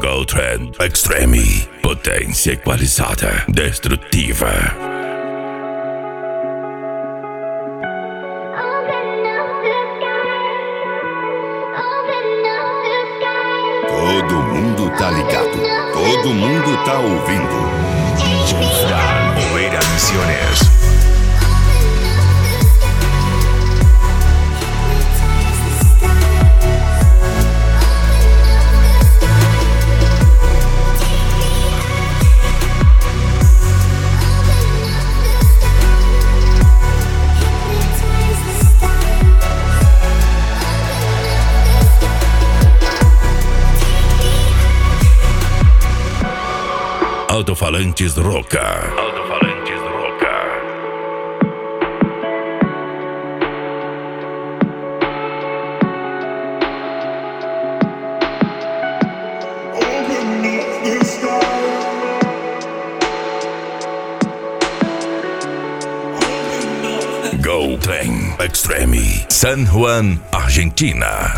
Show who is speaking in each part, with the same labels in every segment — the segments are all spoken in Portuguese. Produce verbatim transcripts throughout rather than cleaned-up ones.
Speaker 1: Go Trend Extreme. Potência equalizada, destrutiva.
Speaker 2: Todo mundo tá ligado, todo mundo tá ouvindo. D J Fran, Oeira Misiones.
Speaker 1: Alto-falantes Roca. Alto-falantes Roca. Go Trend Extreme. San Juan, Argentina.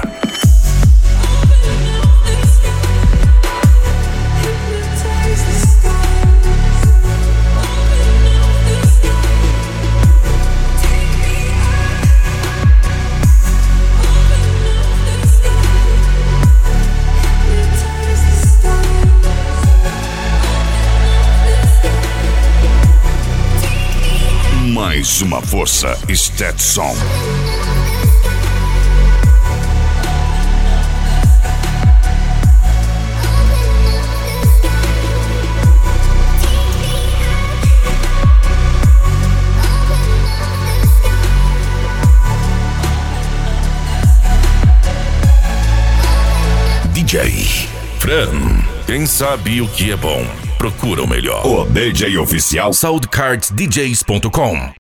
Speaker 2: Mais uma força, Stetson.
Speaker 1: D J Fran. Quem sabe o que é bom, procura o melhor.
Speaker 2: O D J oficial
Speaker 1: soundcards d js ponto com.